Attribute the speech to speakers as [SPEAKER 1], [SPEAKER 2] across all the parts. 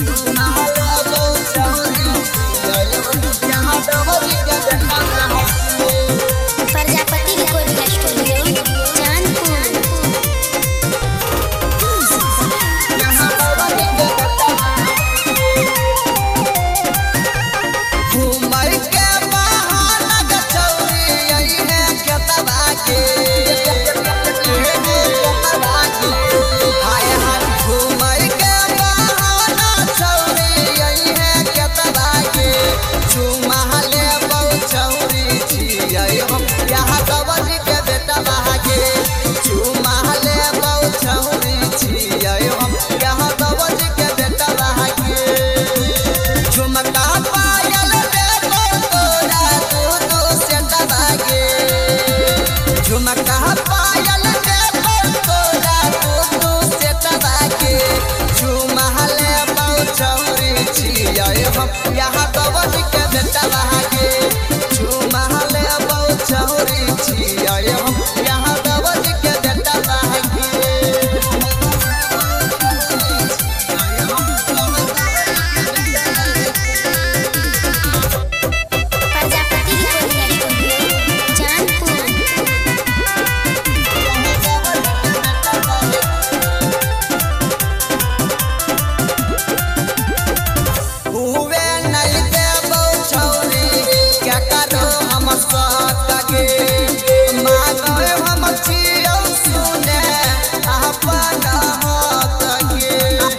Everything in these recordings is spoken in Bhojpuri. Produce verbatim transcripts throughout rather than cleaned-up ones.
[SPEAKER 1] Prajapati recording studio Chandpur.
[SPEAKER 2] घूमर के बहाना गचौरी आई है केतवा के हाय हाय घूमर के बहाना चौरी आई है केतवा के चुमाले बहु चौरी छियै हम यहाँ गवज के बेटा बहागे चुमाले बहु चौरी छियै हम यहाँ गवज के बेटा बहागे झुमका पायल देखो तोरा तू तू से दबागे झुमका पायल देखो तोरा तू तू से दबागे झुमहले बहु चौरी छियै हम यहाँ गवज के बेटा बहागे झुमहले बहु चौरी छियै हम यहाँ गवज के बेटा बहागे
[SPEAKER 1] प्रजापति रिकॉर्डिंग स्टूडियो चांदपुर।
[SPEAKER 2] हुए नहीं देबो छौरी क्या करो हम सतगे मांगे हम छियौ सुने अपन हतगे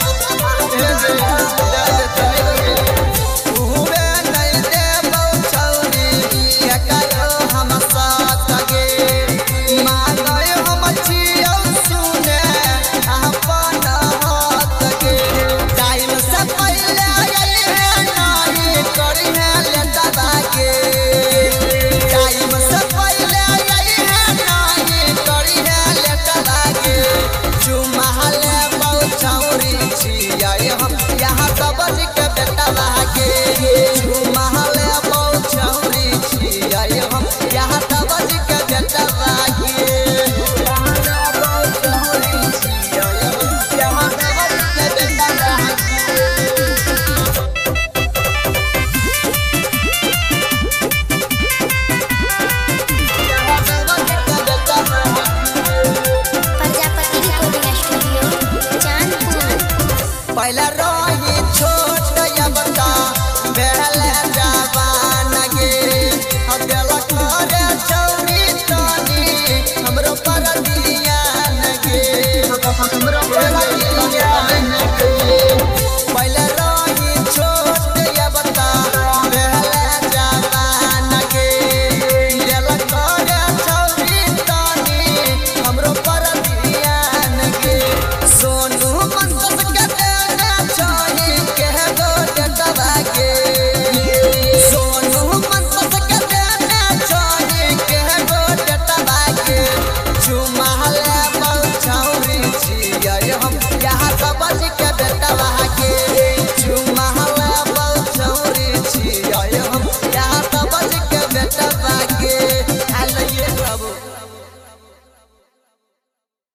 [SPEAKER 2] हुए नहीं देबो छौरी क्या करो हम सतगे मांगे हम छियौ सुने अपन हतगे टाइम से पहले आई है नाई करी है लेता बागे टाइम से पहले आई है नाई करी है लेता बागे चुमाले बहु चौरी छियै हम यहाँ गबज के बेटा बागे चुमाले बहु चौरी छियै हम यहाँ गबज के बेटा बागे बहु चौरी छियै हम यहाँ गबज के बेटा बागे
[SPEAKER 1] प्रजापति रिकॉर्डिंग स्टूडियो चांदपुर।
[SPEAKER 2] पहला रही छोट या बता बेहले जवान गे अब दिलक रे चौरी तनी हमरो पर दिया नगे हमरो पर